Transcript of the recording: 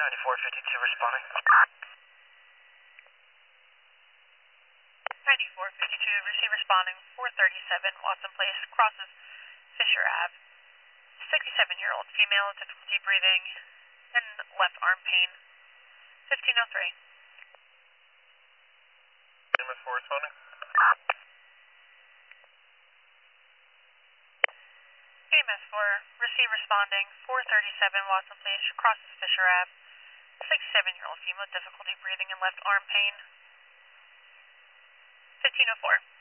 9452 responding. 9452, receive responding, 437 Watson Place, crosses Fisher Ave. 67-year-old female, difficulty breathing, and left arm pain. 1503. MS4 responding. AMS4, receive responding, 437 Watson Place, crosses Fisher Ave. 67-year-old female, difficulty breathing and left arm pain. 1504.